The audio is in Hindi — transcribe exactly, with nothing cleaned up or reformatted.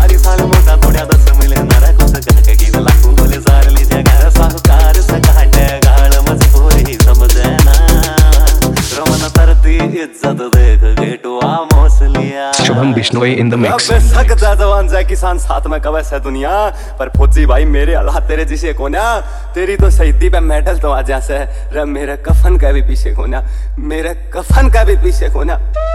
सारी साल मोटा थोड़ा दस मिले नारा कुछ कह के गीत लाखों बोले सारे ले जगह साहूकार सकाटे गाल मजबूरी समझे ना रमन तरती इज्जत देख गेटवा मौसलिया। Shubham Bishnoi in the mix. अब सकता जवान जाए किसान साथ में कवस है दुनिया पर फौजी भाई मेरे अल्लाह तेरे जिसे कोना तेरी तो शहीदी पे मेडल तो आ जा से रे मेरे कफन का भी पीछे कोना मेरे कफन का भी पीछे कोना।